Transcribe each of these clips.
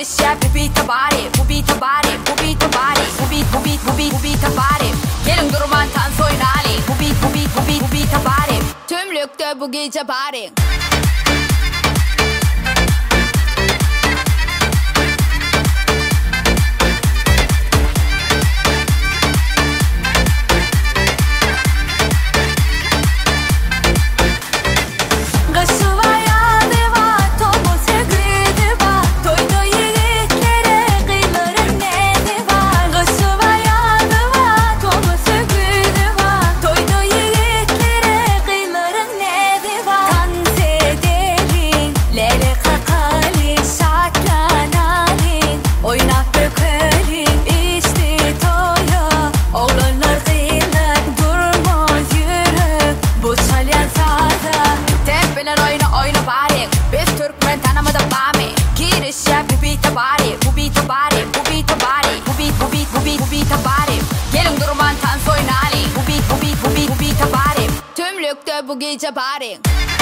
girişe bu beat'e bari, bu beat'e bari, bu beat'e bari, bu beat'e bari. Gelin durman dans oynali, bu beat'e bari. Tümlükte bu gece bari. Gelin durman dans oynali, bu beat'e bari. Tümlükte bu gece bari.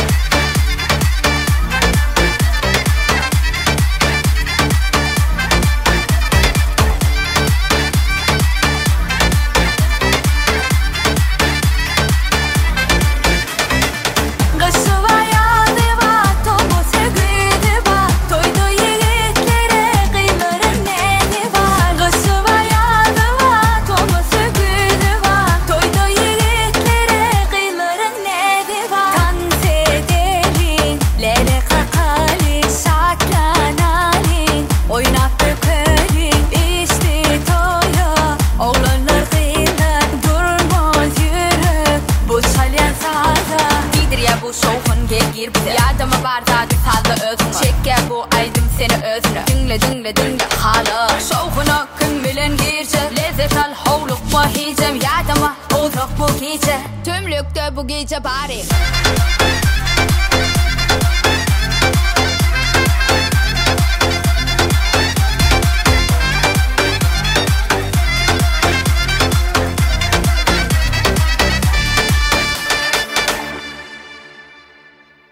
Bu şovun gel bize yardıma bardağı saldı özünü. Çekke bu aydım seni özünü. Dinle hala şovuna kim bilen girce. Lezzet al hovluk mu hicem yardıma uzak bu gece. Tümlükte bu gece bari.